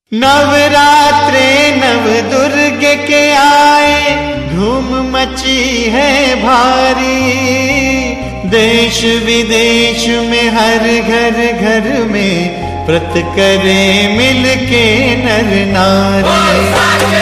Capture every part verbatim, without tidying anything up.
नवरात्रे नव दुर्गे के आए, धूम मची है भारी। देश विदेश में हर घर घर में व्रत करे मिलके नर नारी।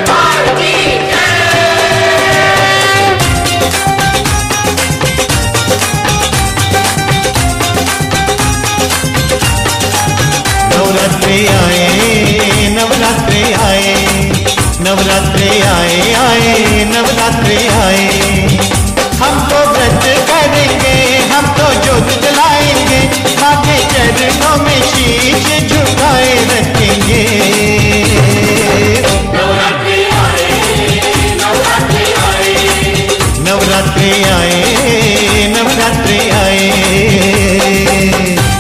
नवरात्रे आए नवरात्रे आए नवरात्रे आए आए नवरात्रे आए। हम तो व्रत करेंगे, हम तो ज्योत जलाएंगे, माँ के चरणों में शीश झुकाए रखेंगे। नवरात्रे आए नवरात्रे आए नवरात्रे आए नवरात्रे आए।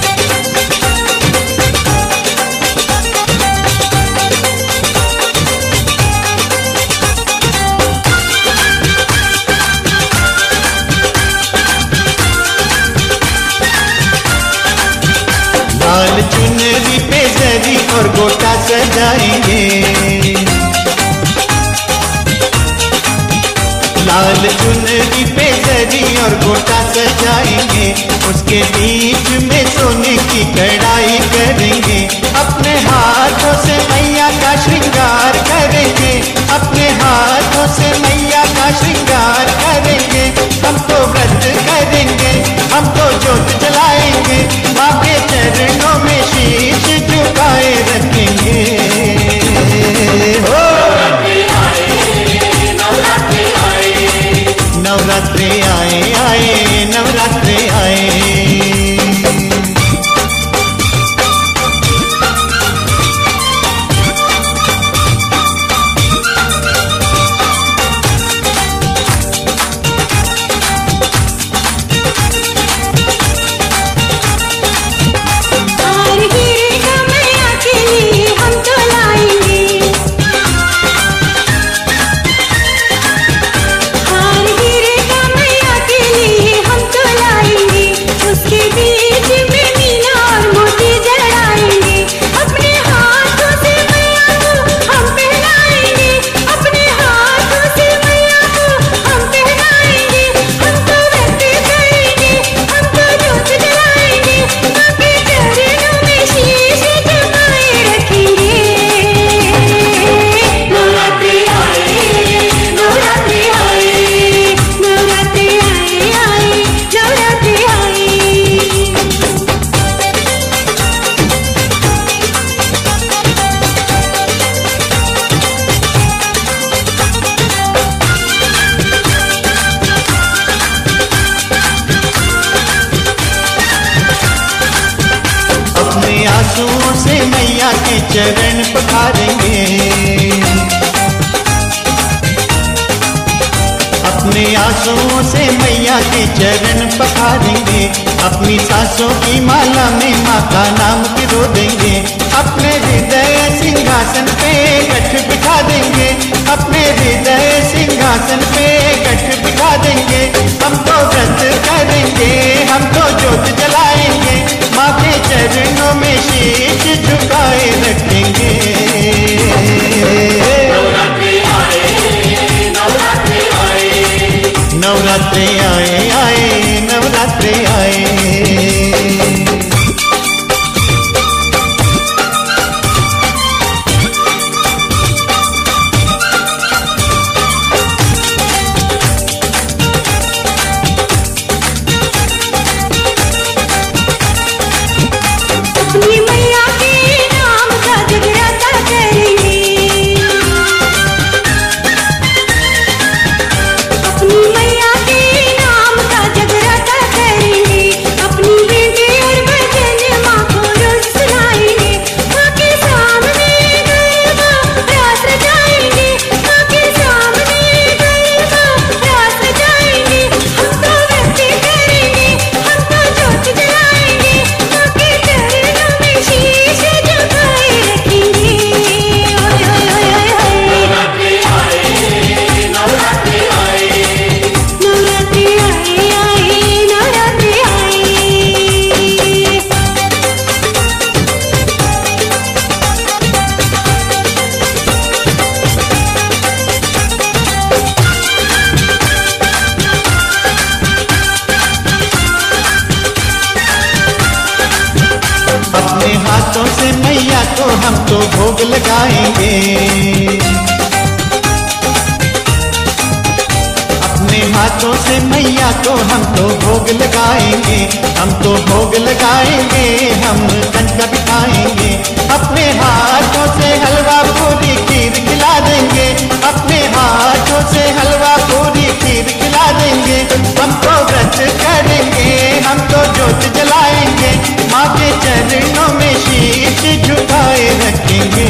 लाल चुनरी पे जरी और गोटा सजाएंगे, लाल चुनरी पे जरी और गोटा सजाएंगे। उसके बीच में सोने की कढ़ाई करेंगे, अपने हाथों से मैया का श्रृंगार करेंगे, अपने हाथों से मैया का श्रृंगार करेंगे। हम तो व्रत करेंगे, हम तो ज्योत जलाएंगे, माँ के चरणों में शीश झुकाए रखेंगे। हो नवरात्रे आए आए नवरात्रे आए। आंसुओं से मैया के चरण पखारेंगे, अपने आंसुओं से मैया के चरण पखारेंगे। अपनी सांसों की माला में माँ का नाम पिरो देंगे, अपने हृदय सिंहासन पे गठ बिठा देंगे, अपने हृदय सिंहासन पे गठ बिठा देंगे। हम तो व्रत करेंगे, हम तो ज्योत जलाएंगे, माँ के चरणों में शीश झुकाए रखेंगे। नवरात्रे आए नवरात्रे आए नवरात्रे आए आए नवरात्रे आए। से मैया को हम तो भोग लगाएंगे, अपने हाथों से मैया को हम तो भोग लगाएंगे, हम तो भोग लगाएंगे, हम कंचा बिठाएंगे, अपने हाथों से हलवा पूरी खीर खिला देंगे, अपने हाथों से हलवा पूरी खीर खिला देंगे। हम तो व्रत करेंगे, हम तो ज्योत जलाएंगे, माँ के चरणों में शीश झुकाए रखेंगे।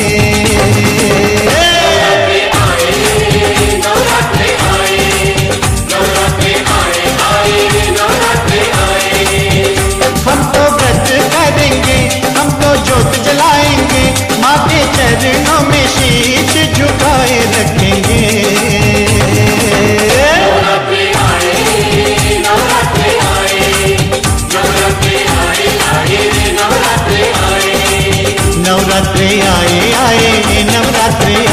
हम तो व्रत करेंगे, हम तो ज्योत जलाएंगे, माँ के चरणों में शीश झुकाए रखेंगे। नवरात्रि आए, नवरात्रि आए, नवरात्रि आए, आए रे नवरात्रि आए, नवरात्रि आए आए नवरात्रि